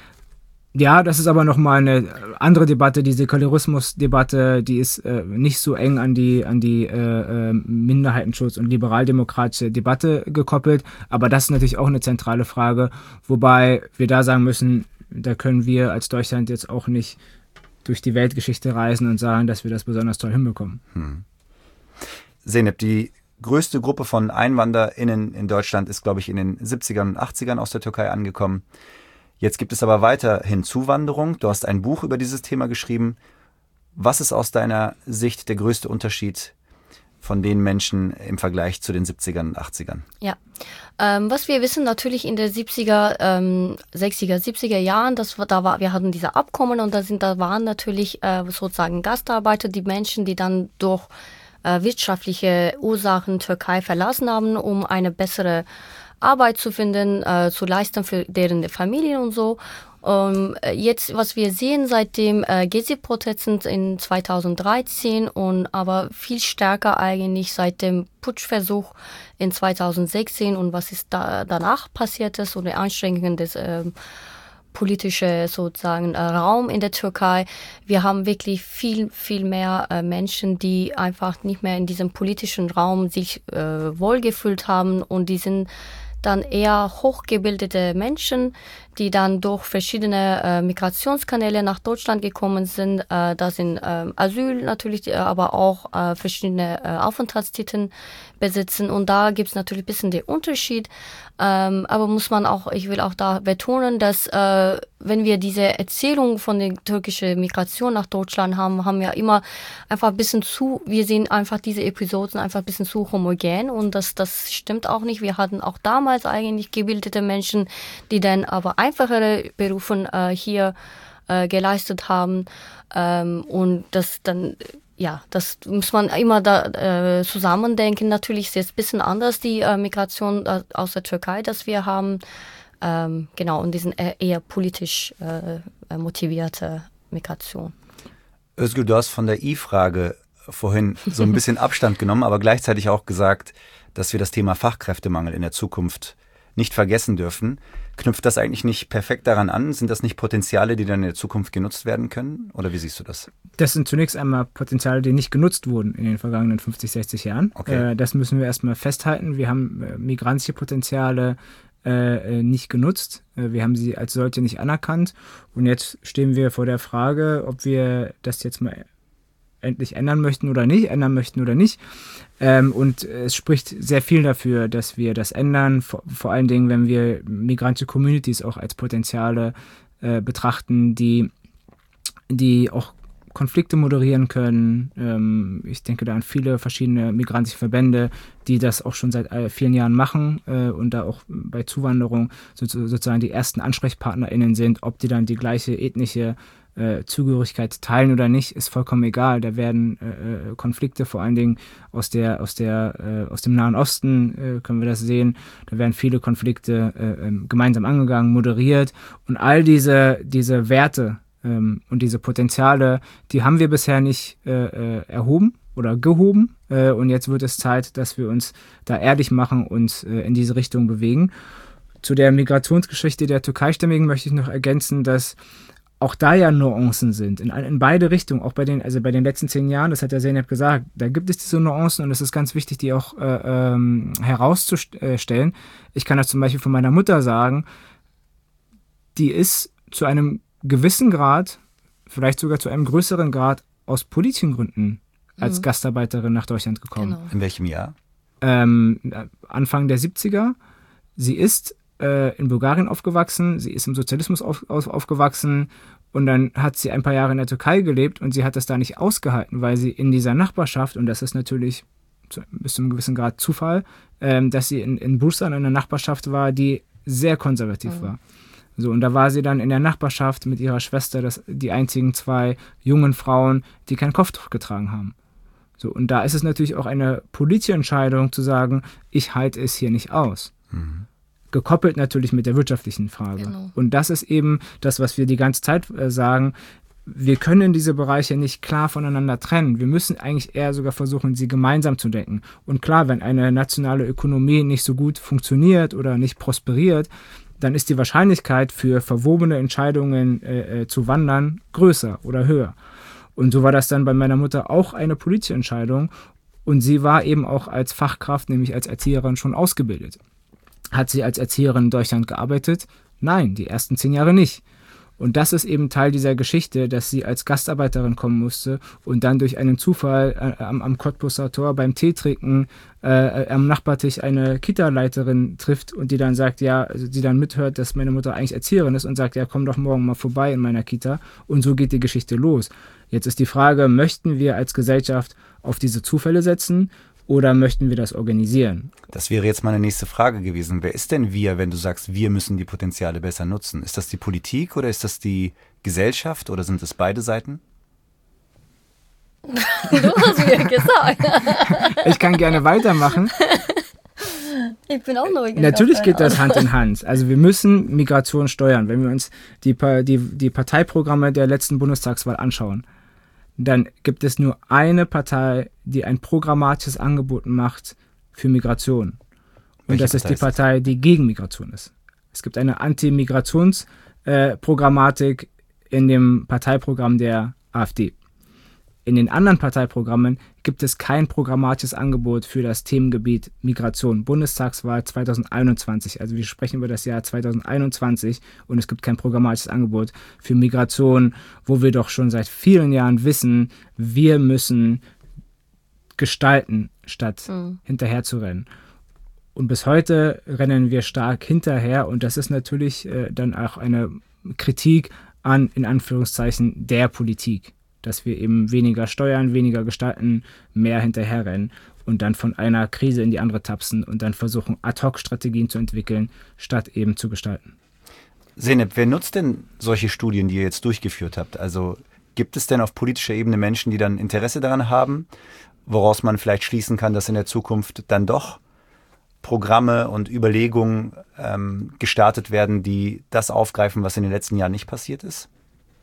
Ja, das ist aber nochmal eine andere Debatte, die Säkularismus-Debatte, die ist äh, nicht so eng an die, an die äh, Minderheitenschutz- und liberaldemokratische Debatte gekoppelt, aber das ist natürlich auch eine zentrale Frage, wobei wir da sagen müssen, da können wir als Deutschland jetzt auch nicht durch die Weltgeschichte reisen und sagen, dass wir das besonders toll hinbekommen.
Hm. Zeynep, die größte Gruppe von EinwanderInnen in Deutschland ist, glaube ich, in den siebzigern und achtzigern aus der Türkei angekommen. Jetzt gibt es aber weiterhin Zuwanderung. Du hast ein Buch über dieses Thema geschrieben. Was ist aus deiner Sicht der größte Unterschied von den Menschen im Vergleich zu den siebzigern und achtzigern?
Ja, ähm, was wir wissen natürlich in den siebziger, ähm, sechziger, siebziger Jahren, das, da war, wir hatten diese Abkommen und da, sind, da waren natürlich äh, sozusagen Gastarbeiter, die Menschen, die dann durch äh, wirtschaftliche Ursachen Türkei verlassen haben, um eine bessere Arbeit zu finden, äh, zu leisten für deren Familien und so. Um, jetzt, was wir sehen seit dem äh, Gezi-Protesten in zweitausenddreizehn und aber viel stärker eigentlich seit dem Putschversuch in zweitausendsechzehn und was ist da danach passiert ist und die Einschränkungen des äh, politischen sozusagen äh, Raum in der Türkei. Wir haben wirklich viel, viel mehr äh, Menschen, die einfach nicht mehr in diesem politischen Raum sich äh, wohlgefühlt haben und die sind dann eher hochgebildete Menschen, die dann durch verschiedene äh, Migrationskanäle nach Deutschland gekommen sind. Äh, da sind äh, Asyl natürlich, äh, aber auch äh, verschiedene äh, Aufenthaltstitel besitzen. Und da gibt es natürlich ein bisschen den Unterschied. Ähm, aber muss man auch, ich will auch da betonen, dass äh, wenn wir diese Erzählung von der türkischen Migration nach Deutschland haben, haben wir immer einfach ein bisschen zu, wir sehen einfach diese Episoden einfach ein bisschen zu homogen und das, das stimmt auch nicht. Wir hatten auch damals eigentlich gebildete Menschen, die dann aber einfachere Berufe äh, hier äh, geleistet haben ähm, und das dann ja, das muss man immer da äh, zusammendenken. Natürlich ist es ein bisschen anders, die äh, Migration äh, aus der Türkei, dass wir haben. Ähm, genau, und diesen eher, eher politisch äh, motivierte Migration.
Özgür, du hast von der I-Frage vorhin so ein bisschen Abstand genommen, aber gleichzeitig auch gesagt, dass wir das Thema Fachkräftemangel in der Zukunft nicht vergessen dürfen. Knüpft das eigentlich nicht perfekt daran an? Sind das nicht Potenziale, die dann in der Zukunft genutzt werden können? Oder wie siehst du das?
Das sind zunächst einmal Potenziale, die nicht genutzt wurden in den vergangenen fünfzig, sechzig Jahren.
Okay.
Äh, das müssen wir erstmal festhalten. Wir haben äh, migrantische Potenziale äh, nicht genutzt. Äh, wir haben sie als solche nicht anerkannt. Und jetzt stehen wir vor der Frage, ob wir das jetzt mal endlich ändern möchten oder nicht, ändern möchten oder nicht. Ähm, und es spricht sehr viel dafür, dass wir das ändern, vor, vor allen Dingen, wenn wir migrantische Communities auch als Potenziale äh, betrachten, die, die auch Konflikte moderieren können. Ähm, ich denke da an viele verschiedene migrantische Verbände, die das auch schon seit äh, vielen Jahren machen äh, und da auch bei Zuwanderung so, sozusagen die ersten AnsprechpartnerInnen sind. Ob die dann die gleiche ethnische Äh, Zugehörigkeit teilen oder nicht, ist vollkommen egal. Da werden äh, Konflikte, vor allen Dingen aus der, aus der, äh, aus dem Nahen Osten, äh, können wir das sehen. Da werden viele Konflikte äh, gemeinsam angegangen, moderiert und all diese, diese Werte ähm, und diese Potenziale, die haben wir bisher nicht äh, erhoben oder gehoben äh, und jetzt wird es Zeit, dass wir uns da ehrlich machen und äh, in diese Richtung bewegen. zu der Migrationsgeschichte der Türkeistämmigen möchte ich noch ergänzen, dass auch da ja Nuancen sind, in, in beide Richtungen, auch bei den, also bei den letzten zehn Jahren, das hat der Zeynep gesagt, da gibt es diese Nuancen und es ist ganz wichtig, die auch äh, ähm, herauszustellen. Ich kann das zum Beispiel von meiner Mutter sagen, die ist zu einem gewissen Grad, vielleicht sogar zu einem größeren Grad, aus politischen Gründen als mhm. Gastarbeiterin nach Deutschland gekommen.
Genau. In welchem Jahr?
Ähm, Anfang der siebziger. Sie ist äh, in Bulgarien aufgewachsen, sie ist im Sozialismus auf, auf, aufgewachsen und dann hat sie ein paar Jahre in der Türkei gelebt und sie hat das da nicht ausgehalten, weil sie in dieser Nachbarschaft, und das ist natürlich zu, bis zu einem gewissen Grad Zufall, ähm, dass sie in, in Bursa in einer Nachbarschaft war, die sehr konservativ mhm. war. So, und da war sie dann in der Nachbarschaft mit ihrer Schwester, das, die einzigen zwei jungen Frauen, die kein Kopftuch getragen haben. So, und da ist es natürlich auch eine politische Entscheidung zu sagen, ich halte es hier nicht aus. Mhm. Gekoppelt natürlich mit der wirtschaftlichen Frage. Genau. Und das ist eben das, was wir die ganze Zeit äh, sagen, wir können diese Bereiche nicht klar voneinander trennen. Wir müssen eigentlich eher sogar versuchen, sie gemeinsam zu denken. Und klar, wenn eine nationale Ökonomie nicht so gut funktioniert oder nicht prosperiert, dann ist die Wahrscheinlichkeit für verwobene Entscheidungen äh, äh, zu wandern größer oder höher. Und so war das dann bei meiner Mutter auch eine politische Entscheidung. Und sie war eben auch als Fachkraft, nämlich als Erzieherin, schon ausgebildet. Hat sie als Erzieherin in Deutschland gearbeitet? Nein, die ersten zehn Jahre nicht. Und das ist eben Teil dieser Geschichte, dass sie als Gastarbeiterin kommen musste und dann durch einen Zufall äh, am, am Cottbuser Tor beim Tee trinken äh, am Nachbartisch eine Kita-Leiterin trifft und die dann sagt, ja, also die dann mithört, dass meine Mutter eigentlich Erzieherin ist und sagt, ja, komm doch morgen mal vorbei in meiner Kita. Und so geht die Geschichte los. Jetzt ist die Frage, möchten wir als Gesellschaft auf diese Zufälle setzen oder möchten wir das organisieren?
Das wäre jetzt meine nächste Frage gewesen. Wer ist denn wir, wenn du sagst, wir müssen die Potenziale besser nutzen? Ist das die Politik oder ist das die Gesellschaft oder sind es beide Seiten?
Du hast mir gesagt.
Ich kann gerne weitermachen.
Ich bin auch neugierig.
Natürlich geht das Hand in Hand. Also wir müssen Migration steuern. Wenn wir uns die, die, die Parteiprogramme der letzten Bundestagswahl anschauen, dann gibt es nur eine Partei, die ein programmatisches Angebot macht für Migration. Und
Welche
das ist
Partei
die Partei, die gegen Migration ist. Es gibt eine Anti-Migrations-Programmatik äh, in dem Parteiprogramm der AfD. In den anderen Parteiprogrammen gibt es kein programmatisches Angebot für das Themengebiet Migration. Bundestagswahl zwanzig einundzwanzig, also wir sprechen über das Jahr zwanzig einundzwanzig und es gibt kein programmatisches Angebot für Migration, wo wir doch schon seit vielen Jahren wissen, wir müssen gestalten, statt mhm. hinterher zu rennen. Und bis heute rennen wir stark hinterher und das ist natürlich äh, dann auch eine Kritik an, in Anführungszeichen, der Politik. Dass wir eben weniger steuern, weniger gestalten, mehr hinterherrennen und dann von einer Krise in die andere tapsen und dann versuchen, Ad-hoc-Strategien zu entwickeln, statt eben zu gestalten.
Zeynep, wer nutzt denn solche Studien, die ihr jetzt durchgeführt habt? Also gibt es denn auf politischer Ebene Menschen, die dann Interesse daran haben, woraus man vielleicht schließen kann, dass in der Zukunft dann doch Programme und Überlegungen ähm, gestartet werden, die das aufgreifen, was in den letzten Jahren nicht passiert ist?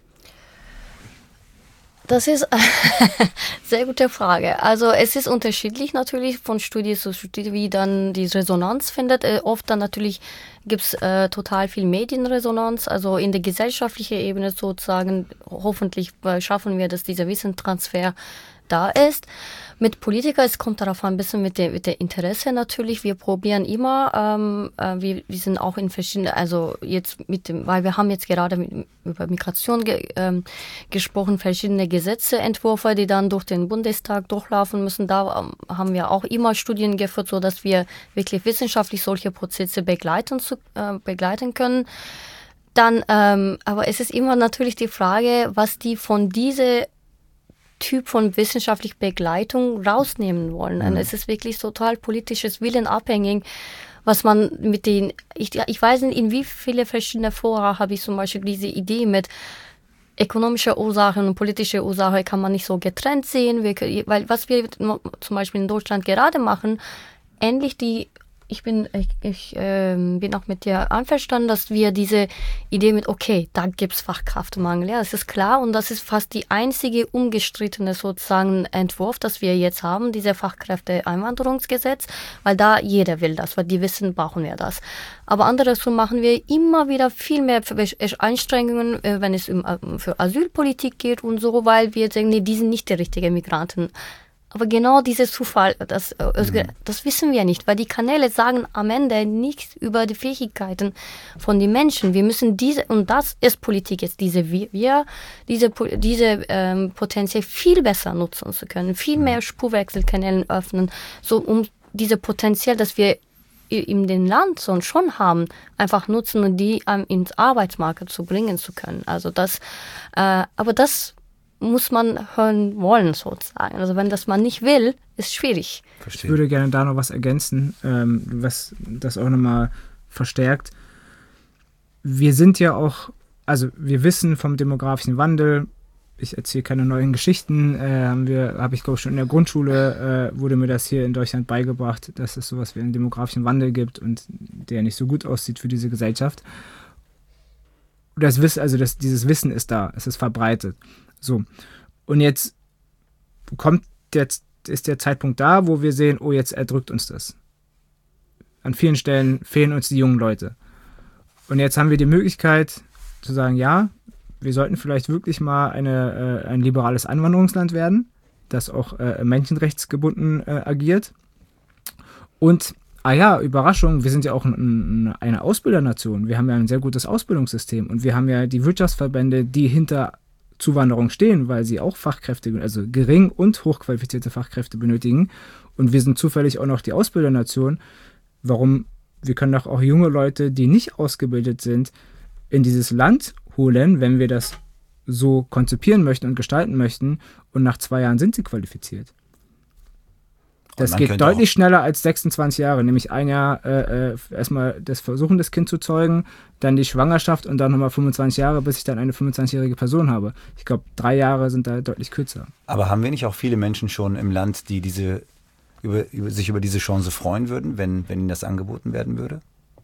Das ist eine sehr gute Frage. Also es ist unterschiedlich natürlich von Studie zu Studie, wie dann die Resonanz findet. Äh, oft dann natürlich gibt es äh, total viel Medienresonanz, also in der gesellschaftlichen Ebene sozusagen. Hoffentlich äh, schaffen wir, dass dieser Wissenstransfer da ist. Mit Politikern, es kommt darauf an, ein bisschen mit der, mit der Interesse natürlich. Wir probieren immer, ähm, äh, wir, wir sind auch in verschiedenen, also jetzt mit dem, weil wir haben jetzt gerade mit, über Migration ge, ähm, gesprochen, verschiedene Gesetzeentwürfe, die dann durch den Bundestag durchlaufen müssen. Da ähm, haben wir auch immer Studien geführt, so dass wir wirklich wissenschaftlich solche Prozesse begleiten, zu, äh, begleiten können. Dann, ähm, aber es ist immer natürlich die Frage, was die von diese Typ von wissenschaftlicher Begleitung rausnehmen wollen. Mhm. Und es ist wirklich total politisches Willen abhängig, was man mit den, ich, ich weiß nicht, in wie viele verschiedene Fora habe ich zum Beispiel diese Idee mit ökonomischer Ursachen und politischer Ursache kann man nicht so getrennt sehen, wir, weil was wir zum Beispiel in Deutschland gerade machen, endlich die ich bin, ich, ich äh, bin auch mit dir einverstanden, dass wir diese Idee mit, okay, da gibt es Fachkräftemangel, ja, das ist klar und das ist fast die einzige ungestrittene sozusagen Entwurf, das wir jetzt haben, dieser Fachkräfteeinwanderungsgesetz, weil da jeder will das, weil die wissen, brauchen wir das. Aber andersrum machen wir immer wieder viel mehr Anstrengungen, wenn es um, für Asylpolitik geht und so, weil wir sagen, nee, die sind nicht die richtigen Migranten. Aber genau dieser Zufall, das, mhm. das wissen wir nicht, weil die Kanäle sagen am Ende nichts über die Fähigkeiten von den Menschen. Wir müssen diese, und das ist Politik jetzt, diese wir, diese, diese ähm, Potenzial viel besser nutzen zu können, viel mehr Spurwechselkanäle öffnen, so um diese Potenzial, das wir in den Land schon haben, einfach nutzen und die ähm, ins Arbeitsmarkt zu bringen zu können. Also das, äh, aber das muss man hören wollen, sozusagen. Also wenn das man nicht will, ist schwierig.
Verstehe. Ich würde gerne da noch was ergänzen, ähm, was das auch nochmal verstärkt. Wir sind ja auch, also wir wissen vom demografischen Wandel, ich erzähle keine neuen Geschichten, äh, haben wir, habe ich glaube schon in der Grundschule, äh, wurde mir das hier in Deutschland beigebracht, dass es sowas wie einen demografischen Wandel gibt und der nicht so gut aussieht für diese Gesellschaft. Das Wissen, also das, dieses Wissen ist da, es ist verbreitet. So, und jetzt kommt jetzt ist der Zeitpunkt da, wo wir sehen, oh, jetzt erdrückt uns das. An vielen Stellen fehlen uns die jungen Leute. Und jetzt haben wir die Möglichkeit zu sagen, ja, wir sollten vielleicht wirklich mal eine, äh, ein liberales Einwanderungsland werden, das auch äh, menschenrechtsgebunden äh, agiert. Und, ah ja, Überraschung, wir sind ja auch ein, ein, eine Ausbildernation. Wir haben ja ein sehr gutes Ausbildungssystem und wir haben ja die Wirtschaftsverbände, die hinter Zuwanderung stehen, weil sie auch Fachkräfte, also gering und hochqualifizierte Fachkräfte benötigen. Und wir sind zufällig auch noch die Ausbildernation. Warum? Wir können doch auch junge Leute, die nicht ausgebildet sind, in dieses Land holen, wenn wir das so konzipieren möchten und gestalten möchten. Und nach zwei Jahren sind sie qualifiziert. Das geht deutlich schneller als sechsundzwanzig Jahre, nämlich ein Jahr äh, erstmal das Versuchen, das Kind zu zeugen, dann die Schwangerschaft und dann nochmal fünfundzwanzig Jahre, bis ich dann eine fünfundzwanzigjährige Person habe. Ich glaube, drei Jahre sind da deutlich kürzer.
Aber haben wir nicht auch viele Menschen schon im Land, die diese, über, über, sich über diese Chance freuen würden, wenn, wenn ihnen das angeboten werden würde?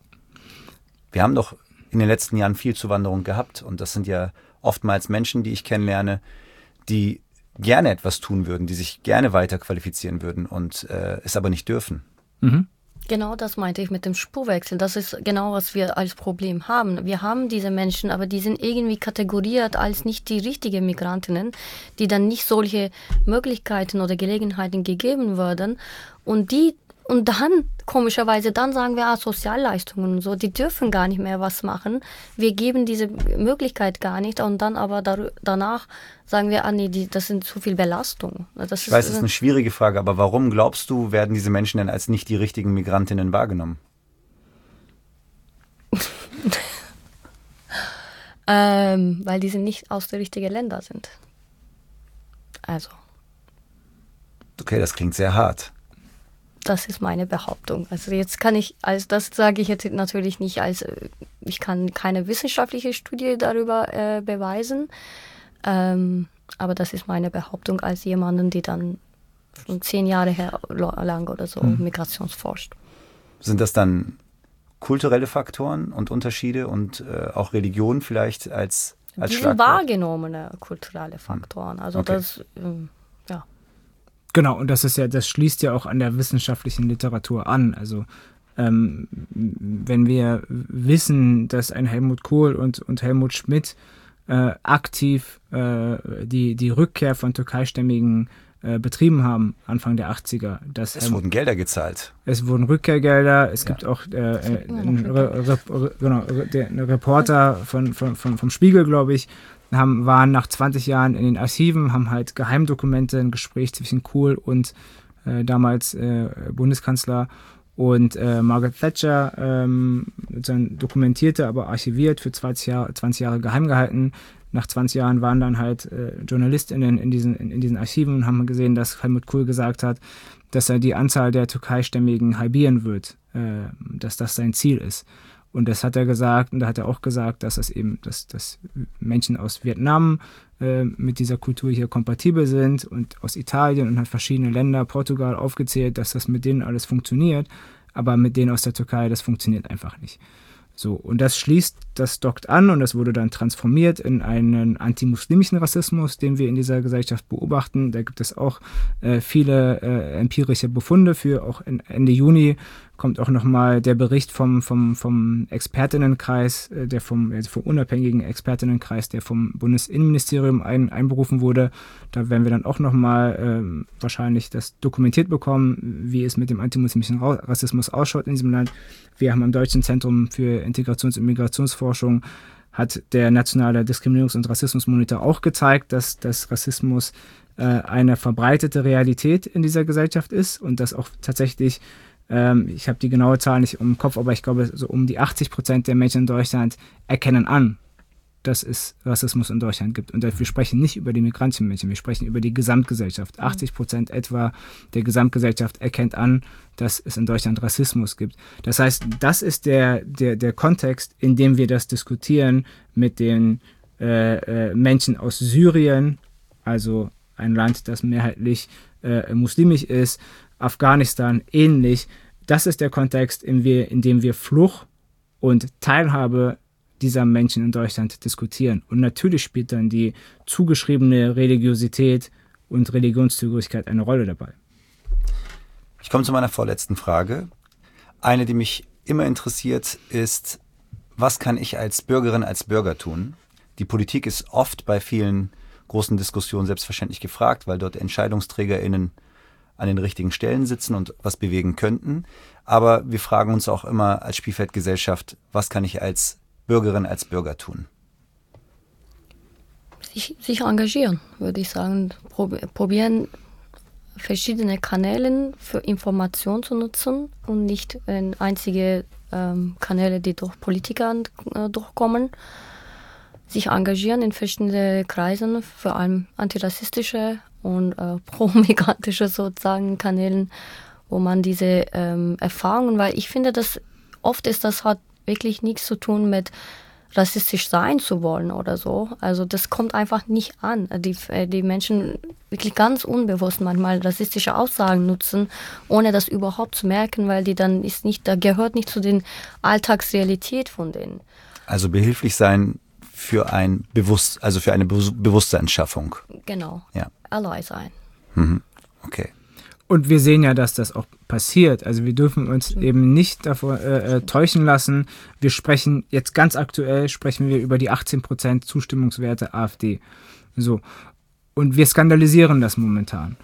Wir haben doch in den letzten Jahren viel Zuwanderung gehabt und das sind ja oftmals Menschen, die ich kennenlerne, die gerne etwas tun würden, die sich gerne weiter qualifizieren würden und äh, es aber nicht dürfen.
Mhm.
Genau das meinte ich mit dem Spurwechsel. Das ist genau, was wir als Problem haben. Wir haben diese Menschen, aber die sind irgendwie kategoriert als nicht die richtigen Migrantinnen, die dann nicht solche Möglichkeiten oder Gelegenheiten gegeben würden. Und die Und dann, komischerweise, dann sagen wir, ah, Sozialleistungen und so, die dürfen gar nicht mehr was machen. Wir geben diese Möglichkeit gar nicht und dann aber dar- danach sagen wir, ah nee, die, das sind zu viel Belastung. Das
ich weiß, das ist eine schwierige Frage, aber warum glaubst du, werden diese Menschen denn als nicht die richtigen Migrantinnen wahrgenommen?
ähm, weil die sind nicht aus den richtigen Ländern sind. Also.
Okay, das klingt sehr hart.
Das ist meine Behauptung. Also jetzt kann ich, also das sage ich jetzt natürlich nicht als, ich kann keine wissenschaftliche Studie darüber äh, beweisen, ähm, aber das ist meine Behauptung als jemanden, die dann schon zehn Jahre her, lang oder so mhm. Migrationsforscht.
Sind das dann kulturelle Faktoren und Unterschiede und äh, auch Religion vielleicht als, als
Die
Schlagwort?
sind wahrgenommene kulturelle Faktoren. Also okay. das, ähm, ja.
Genau, und das ist ja, das schließt ja auch an der wissenschaftlichen Literatur an. Also ähm, wenn wir wissen, dass ein Helmut Kohl und, und Helmut Schmidt äh, aktiv äh, die, die Rückkehr von türkeistämmigen äh, betrieben haben, Anfang der achtziger. Dass
es
Helmut,
wurden Gelder gezahlt.
Es wurden Rückkehrgelder, es ja. gibt auch äh,
äh,
einen Re- Re- genau, der, ein Reporter von, von, von, vom Spiegel, glaube ich, haben, waren nach zwanzig Jahren in den Archiven, haben halt Geheimdokumente, ein Gespräch zwischen Kohl und äh, damals äh, Bundeskanzler und äh, Margaret Thatcher ähm, dokumentierte, aber archiviert, für zwanzig Jahre, zwanzig Jahre geheim gehalten. Nach zwanzig Jahren waren dann halt äh, JournalistInnen in diesen, in, in diesen Archiven und haben gesehen, dass Helmut Kohl gesagt hat, dass er die Anzahl der Türkeistämmigen halbieren wird, äh, dass das sein Ziel ist. Und das hat er gesagt, und da hat er auch gesagt, dass das eben, dass, dass Menschen aus Vietnam äh, mit dieser Kultur hier kompatibel sind und aus Italien und hat verschiedene Länder, Portugal aufgezählt, dass das mit denen alles funktioniert. aber mit denen aus der Türkei, das funktioniert einfach nicht. So, und das schließt, das dockt an und das wurde dann transformiert in einen antimuslimischen Rassismus, den wir in dieser Gesellschaft beobachten. Da gibt es auch äh, viele äh, empirische Befunde für. Auch in, Ende Juni kommt auch nochmal der Bericht vom, vom, vom Expertinnenkreis, äh, der vom, also vom unabhängigen Expertinnenkreis, der vom Bundesinnenministerium ein, einberufen wurde. Da werden wir dann auch nochmal äh, wahrscheinlich das dokumentiert bekommen, wie es mit dem antimuslimischen Rassismus ausschaut in diesem Land. Wir haben am Deutschen Zentrum für Integrations- und Migrationsforschung hat der nationale Diskriminierungs- und Rassismusmonitor auch gezeigt, dass, dass Rassismus äh, eine verbreitete Realität in dieser Gesellschaft ist und dass auch tatsächlich, ähm, ich habe die genaue Zahl nicht im Kopf, aber ich glaube, so um die achtzig Prozent der Menschen in Deutschland erkennen an, dass es Rassismus in Deutschland gibt. Und wir sprechen nicht über die migrantischen Menschen, wir sprechen über die Gesamtgesellschaft. achtzig Prozent etwa der Gesamtgesellschaft erkennt an, dass es in Deutschland Rassismus gibt. Das heißt, das ist der, der, der Kontext, in dem wir das diskutieren mit den äh, äh, Menschen aus Syrien, also ein Land, das mehrheitlich äh, muslimisch ist, Afghanistan ähnlich. Das ist der Kontext, in, wir, in dem wir Flucht und Teilhabe dieser Menschen in Deutschland diskutieren. Und natürlich spielt dann die zugeschriebene Religiosität und Religionszugehörigkeit eine Rolle dabei.
Ich komme zu meiner vorletzten Frage. Eine, die mich immer interessiert, ist, was kann ich als Bürgerin, als Bürger tun? Die Politik ist oft bei vielen großen Diskussionen selbstverständlich gefragt, weil dort EntscheidungsträgerInnen an den richtigen Stellen sitzen und was bewegen könnten. Aber wir fragen uns auch immer als Spielfeldgesellschaft, was kann ich als Bürgerin, als Bürger tun?
Sich, sich engagieren, würde ich sagen. Probieren, verschiedene Kanäle für Informationen zu nutzen und nicht einzige ähm, Kanäle, die durch Politiker äh, durchkommen. Sich engagieren in verschiedenen Kreisen, vor allem antirassistische und äh, pro-migrantische sozusagen Kanälen, wo man diese ähm, Erfahrungen, weil ich finde, dass oft ist das hat wirklich nichts zu tun mit rassistisch sein zu wollen oder so. Also das kommt einfach nicht an. Die, die Menschen wirklich ganz unbewusst manchmal rassistische Aussagen nutzen, ohne das überhaupt zu merken, weil die dann ist nicht, da gehört nicht zu den Alltagsrealität von denen.
Also behilflich sein für ein Bewusst, also für eine Be- Bewusstseinsschaffung.
Genau.
Ja.
Ally sein.
Mhm. Okay.
Und wir sehen ja, dass das auch passiert. Also wir dürfen uns eben nicht davor äh, täuschen lassen. Wir sprechen jetzt ganz aktuell, sprechen wir über die achtzehn Prozent Zustimmungswerte AfD. So. Und wir skandalisieren das momentan.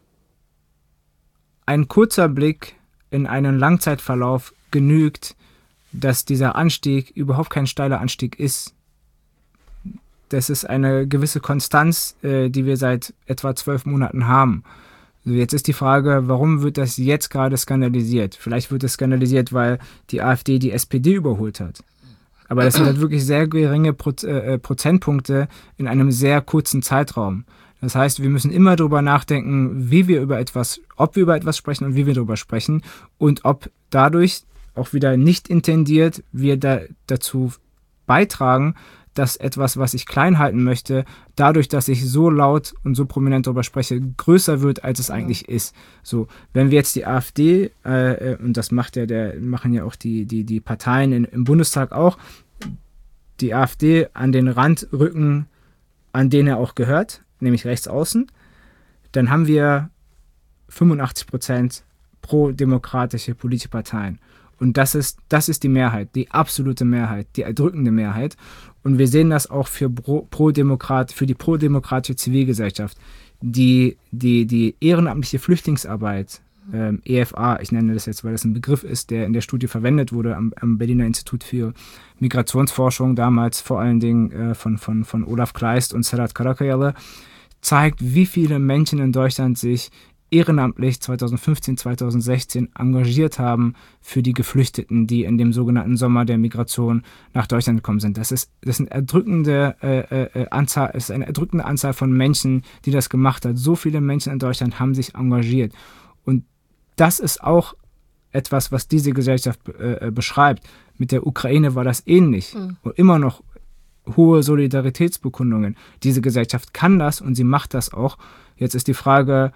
Ein kurzer Blick in einen Langzeitverlauf genügt, dass dieser Anstieg überhaupt kein steiler Anstieg ist. Das ist eine gewisse Konstanz, äh, die wir seit etwa zwölf Monaten haben. Also jetzt ist die Frage, warum wird das jetzt gerade skandalisiert? Vielleicht wird es skandalisiert, weil die AfD die S P D überholt hat. Aber das sind halt wirklich sehr geringe Pro- äh, Prozentpunkte in einem sehr kurzen Zeitraum. Das heißt, wir müssen immer darüber nachdenken, wie wir über etwas, ob wir über etwas sprechen und wie wir darüber sprechen und ob dadurch auch wieder nicht intendiert wir da, dazu beitragen, dass etwas, was ich klein halten möchte, dadurch, dass ich so laut und so prominent darüber spreche, größer wird, als es ja. eigentlich ist. So, wenn wir jetzt die AfD, äh, und das macht ja der, machen ja auch die, die, die Parteien in, im Bundestag auch, die AfD an den Rand rücken, an den er auch gehört, nämlich rechts außen, dann haben wir fünfundachtzig Prozent pro-demokratische politische Parteien. Und das ist, das ist die Mehrheit, die absolute Mehrheit, die erdrückende Mehrheit. Und wir sehen das auch für, pro, pro Demokrat, für die pro-demokratische Zivilgesellschaft. Die, die, die ehrenamtliche Flüchtlingsarbeit, ähm, E F A, ich nenne das jetzt, weil das ein Begriff ist, der in der Studie verwendet wurde am, am Berliner Institut für Migrationsforschung, damals vor allen Dingen äh, von, von, von Olaf Kleist und Serhat Karakayale, zeigt, wie viele Menschen in Deutschland sich ehrenamtlich zweitausendfünfzehn, zweitausendsechzehn engagiert haben für die Geflüchteten, die in dem sogenannten Sommer der Migration nach Deutschland gekommen sind. Das ist, das sind erdrückende, äh, äh, Anzahl, es ist eine erdrückende Anzahl von Menschen, die das gemacht hat. So viele Menschen in Deutschland haben sich engagiert. Und das ist auch etwas, was diese Gesellschaft äh, beschreibt. Mit der Ukraine war das ähnlich. Mhm. Und immer noch hohe Solidaritätsbekundungen. Diese Gesellschaft kann das und sie macht das auch. Jetzt ist die Frage,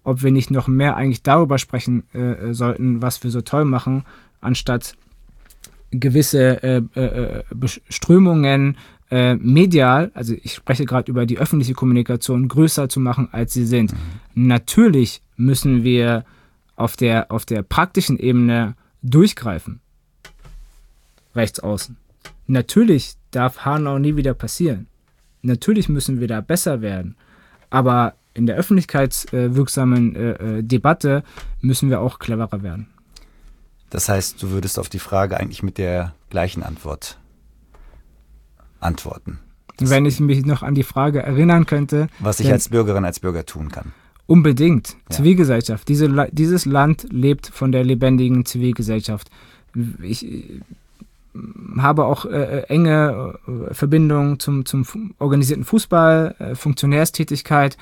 ob wir nicht noch mehr eigentlich darüber sprechen äh, sollten, was wir so toll machen, anstatt gewisse äh, äh, Strömungen äh, medial, also ich spreche gerade über die öffentliche Kommunikation, größer zu machen, als sie sind. Mhm. Natürlich müssen wir auf der, auf der praktischen Ebene durchgreifen. Rechts außen. Natürlich darf Hanau nie wieder passieren. Natürlich müssen wir da besser werden. Aber in der öffentlichkeitswirksamen äh, äh, Debatte müssen wir auch cleverer werden.
Das heißt, du würdest auf die Frage eigentlich mit der gleichen Antwort antworten. Das
Wenn ich mich noch an die Frage erinnern könnte.
Was ich als Bürgerin, als Bürger tun kann.
Unbedingt.
Ja.
Zivilgesellschaft. Diese, dieses Land lebt von der lebendigen Zivilgesellschaft. Ich habe auch äh, enge äh, Verbindungen zum, zum organisierten Fußball, äh, Funktionärstätigkeit.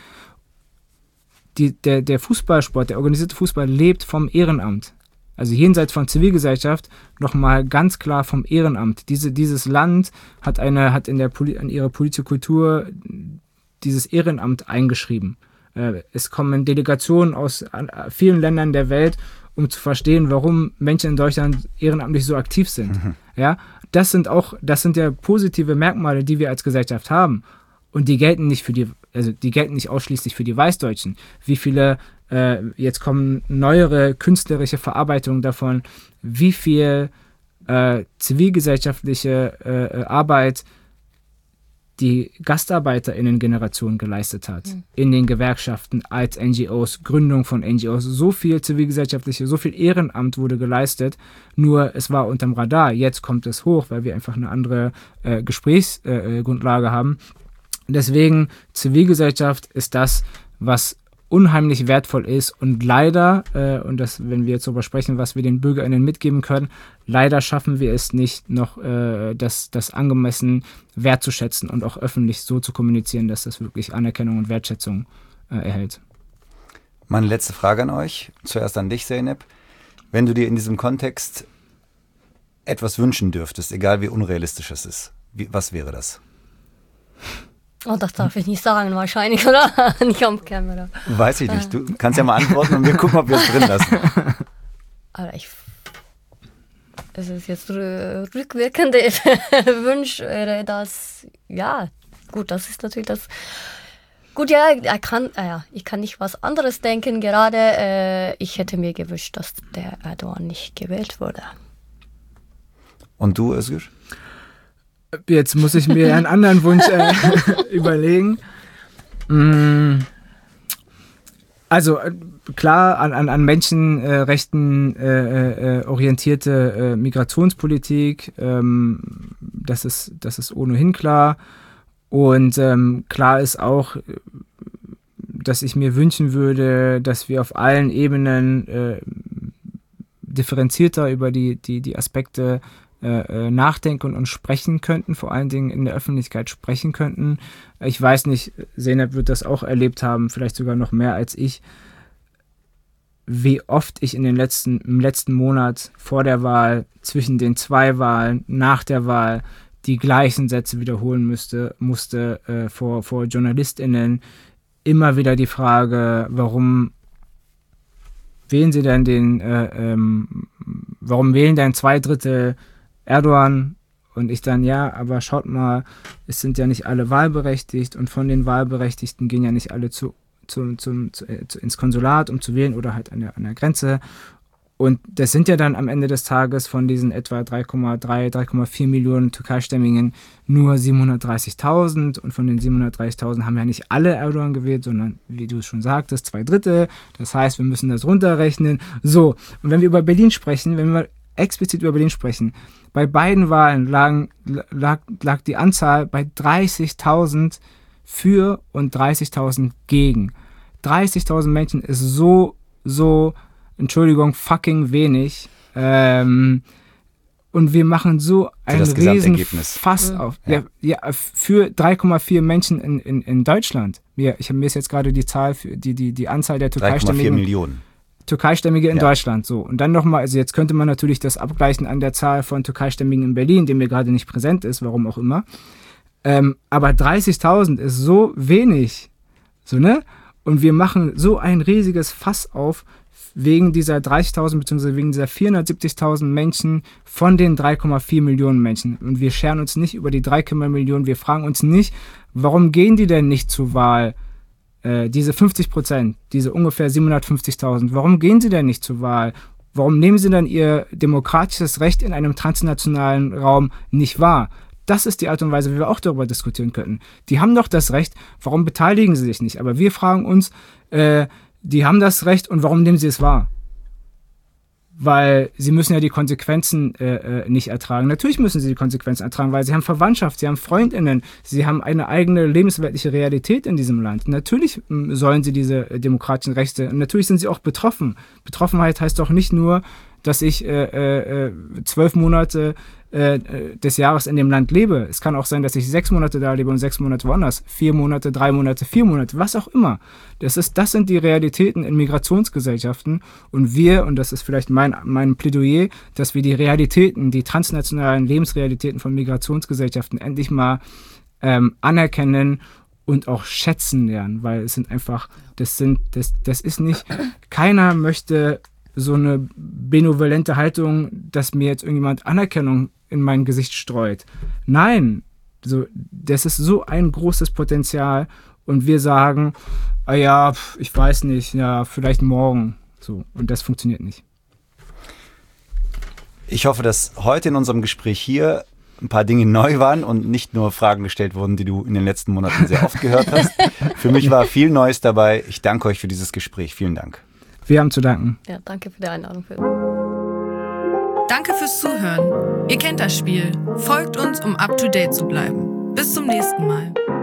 Die, der, der Fußballsport, der organisierte Fußball lebt vom Ehrenamt. Also jenseits von Zivilgesellschaft nochmal ganz klar vom Ehrenamt. Diese, dieses Land hat, eine, hat in, der Poli- in ihrer politische Kultur dieses Ehrenamt eingeschrieben. Äh, es kommen Delegationen aus an, vielen Ländern der Welt, um zu verstehen, warum Menschen in Deutschland ehrenamtlich so aktiv sind. Mhm. Ja, das sind auch, das sind ja positive Merkmale, die wir als Gesellschaft haben. Und die gelten nicht für die, also die gelten nicht ausschließlich für die Weißdeutschen. Wie viele, äh, jetzt kommen neuere künstlerische Verarbeitungen davon, wie viel äh, zivilgesellschaftliche äh, Arbeit die GastarbeiterInnen-Generation geleistet hat. Mhm. In den Gewerkschaften, als N G Os, Gründung von N G Os. So viel zivilgesellschaftliche, so viel Ehrenamt wurde geleistet. Nur es war unterm Radar. Jetzt kommt es hoch, weil wir einfach eine andere äh, Gesprächsgrundlage äh, haben. Deswegen, Zivilgesellschaft ist das, was unheimlich wertvoll ist und leider, äh, und das, wenn wir jetzt darüber sprechen, was wir den BürgerInnen mitgeben können, leider schaffen wir es nicht, noch äh, das, das angemessen wertzuschätzen und auch öffentlich so zu kommunizieren, dass das wirklich Anerkennung und Wertschätzung äh, erhält.
Meine letzte Frage an euch, zuerst an dich, Zeynep. Wenn du dir in diesem Kontext etwas wünschen dürftest, egal wie unrealistisch es ist, wie, was wäre das?
Oh, das darf ich nicht sagen, wahrscheinlich, oder? Nicht am Kamera.
Weiß ich nicht. Du kannst ja mal antworten und wir gucken, ob wir es drin lassen.
Aber ich. Es ist jetzt rückwirkende Wunsch, wäre das. Ja, gut, das ist natürlich das. Gut, ja, er kann, äh, ja, ich kann nicht was anderes denken. Gerade, äh, ich hätte mir gewünscht, dass der Erdogan nicht gewählt wurde.
Und du, Özgür?
Jetzt muss ich mir einen anderen Wunsch äh, überlegen. Also klar, an, an, an Menschenrechten äh, äh, orientierte äh, Migrationspolitik, ähm, das ist, das ist ohnehin klar. Und ähm, klar ist auch, dass ich mir wünschen würde, dass wir auf allen Ebenen äh, differenzierter über die, die, die Aspekte äh, nachdenken und sprechen könnten, vor allen Dingen in der Öffentlichkeit sprechen könnten. Ich weiß nicht, Zeynep wird das auch erlebt haben, vielleicht sogar noch mehr als ich, wie oft ich in den letzten, im letzten Monat vor der Wahl, zwischen den zwei Wahlen, nach der Wahl, die gleichen Sätze wiederholen müsste, musste äh, vor, vor JournalistInnen. Immer wieder die Frage, warum wählen sie denn den, äh, ähm, warum wählen denn zwei Drittel Erdogan? Und ich dann, ja, aber schaut mal, es sind ja nicht alle wahlberechtigt und von den Wahlberechtigten gehen ja nicht alle zu, zu, zu, zu, zu, ins Konsulat, um zu wählen oder halt an der, an der Grenze. Und das sind ja dann am Ende des Tages von diesen etwa drei Komma drei, drei Komma vier Millionen Türkeistämmigen nur siebenhundertdreißigtausend. Und von den siebenhundertdreißigtausend haben ja nicht alle Erdogan gewählt, sondern, wie du es schon sagtest, zwei Drittel. Das heißt, wir müssen das runterrechnen. So, und wenn wir über Berlin sprechen, wenn wir explizit über Berlin sprechen, bei beiden Wahlen lagen, lag, lag die Anzahl bei dreißigtausend für und dreißigtausend gegen. dreißigtausend Menschen ist so, so... Entschuldigung, fucking wenig. Ähm, und wir machen so ein riesen Fass mhm. auf. Ja. Ja, ja, für drei Komma vier Menschen in, in, in Deutschland. Mir, ich habe mir jetzt gerade die Zahl, für die, die, die Anzahl der Türkeistämmigen.
drei Komma vier Millionen.
Türkeistämmige in
ja.
Deutschland. So. Und dann nochmal, also jetzt könnte man natürlich das abgleichen an der Zahl von Türkeistämmigen in Berlin, die mir gerade nicht präsent ist, warum auch immer. Ähm, aber dreißigtausend ist so wenig. So, ne? Und wir machen so ein riesiges Fass auf wegen dieser dreißigtausend bzw. wegen dieser vierhundertsiebzigtausend Menschen von den drei Komma vier Millionen Menschen. Und wir scheren uns nicht über die drei Komma vier Millionen. Wir fragen uns nicht, warum gehen die denn nicht zur Wahl? Äh, diese fünfzig Prozent, diese ungefähr siebenhundertfünfzigtausend, warum gehen sie denn nicht zur Wahl? Warum nehmen sie dann ihr demokratisches Recht in einem transnationalen Raum nicht wahr? Das ist die Art und Weise, wie wir auch darüber diskutieren könnten. Die haben doch das Recht, warum beteiligen sie sich nicht? Aber wir fragen uns, äh, die haben das Recht und warum nehmen sie es wahr? Weil sie müssen ja die Konsequenzen äh, äh, nicht ertragen. Natürlich müssen sie die Konsequenzen ertragen, weil sie haben Verwandtschaft, sie haben FreundInnen, sie haben eine eigene lebensweltliche Realität in diesem Land. Natürlich m, sollen sie diese äh, demokratischen Rechte, und natürlich sind sie auch betroffen. Betroffenheit heißt doch nicht nur, dass ich äh, äh, zwölf Monate äh, des Jahres in dem Land lebe. Es kann auch sein, dass ich sechs Monate da lebe und sechs Monate woanders. Vier Monate, drei Monate, vier Monate, was auch immer. Das ist, das sind die Realitäten in Migrationsgesellschaften. Und wir, und das ist vielleicht mein, mein Plädoyer, dass wir die Realitäten, die transnationalen Lebensrealitäten von Migrationsgesellschaften endlich mal ähm, anerkennen und auch schätzen lernen, weil es sind einfach, das sind, das, das ist nicht, keiner möchte so eine benevolente Haltung, dass mir jetzt irgendjemand Anerkennung in mein Gesicht streut. Nein, so, das ist so ein großes Potenzial und wir sagen, ah ja, ich weiß nicht, ja, vielleicht morgen. So, und das funktioniert nicht.
Ich hoffe, dass heute in unserem Gespräch hier ein paar Dinge neu waren und nicht nur Fragen gestellt wurden, die du in den letzten Monaten sehr oft gehört hast. Für mich war viel Neues dabei. Ich danke euch für dieses Gespräch. Vielen Dank.
Wir haben zu danken.
Ja, danke für die Einladung.
Danke fürs Zuhören. Ihr kennt das Spiel. Folgt uns, um up to date zu bleiben. Bis zum nächsten Mal.